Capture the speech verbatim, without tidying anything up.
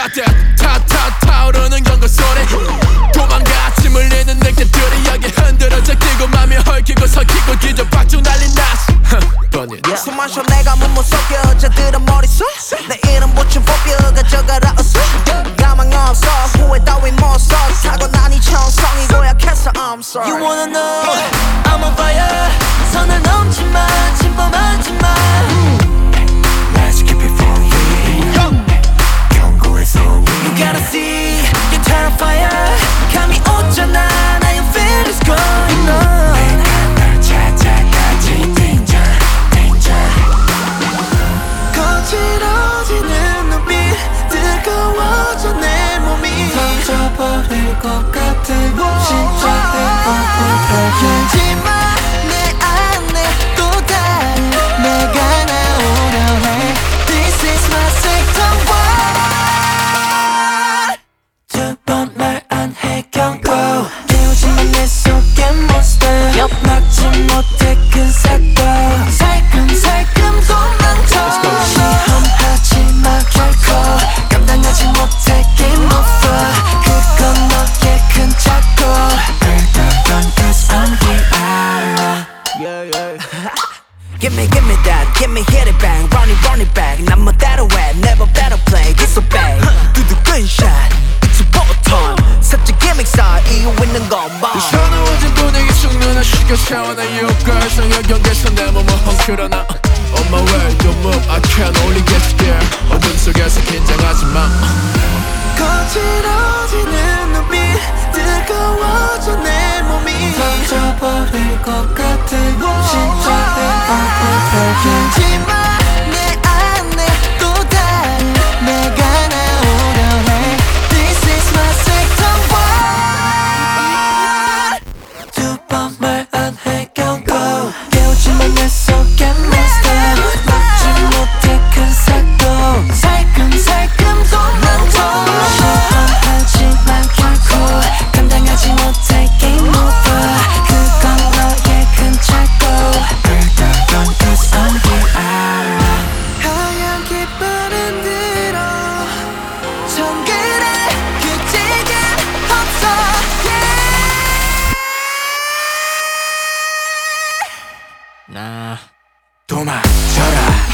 따뜻 타타 타오르는 경고 소리 도망가 침 흘리는 늑대들이 여기 흔들어져 끼고 맘이 헐키고 설키고 뒤져 박죽 날린 나스 숨 마셔 내가 몸못 섞여 여자들은 머릿속 내 이름 붙인 포뷰 가져가라 어서 가망 없어 후회 따윈 못써 타고난 이 천성이 고약해서 I'm sorry You wanna know I'm on fire 선을 넘지마 침범하지마 Let's keep it flowing 경고해서 You gotta see You're terrifier 감이 오잖아 Now you feel it's going on 내가 널 찾아가지 Danger Danger 거칠어지는 눈빛 뜨거워져 내 몸이 터져버릴 것 같아 심장이 하지마 내 안에 또 다른 내가 나오려 해 This is my second one 두 번 말 안 해 경고 깨우지만 내 속에 monster 막지 못해 큰 사건 살금살금 도망쳐 시험하지 마 결코 감당하지 못해 game over 그건 너의 큰 착오 Better run cause I'm here Yeah yeah Give me give me that Give me hit it bang Run it run it back 난 멋대로 해 Never better play This so bad 두두 gunshot It's a button 살짝 gimmick 쌓아 이유 있는 것만 서러워진 분위기 숙면을 시켜 세워나 이유가 성역 경계에서 내 몸을 헝클어놔 On my way don't move I can't only get scared 어둠 속에서 긴장하지 마 거칠어지는 눈빛 뜨거워져 내 몸이 터져버릴 것 같아 심장이 하지마 내 안에 또 다른 내가 나오려 해 This is my second one 두 번 말 안 해 경고 깨우지만 내 속에 monster 막지 못해 큰 사건 살금살금 도망쳐 시험하지만 결코 감당하지 못해 game over 그건 너의 큰 착오 Better run cause I'm here 하얀 깃발은 들어 정글에 규칙은 없어 yeah. 나 도망쳐라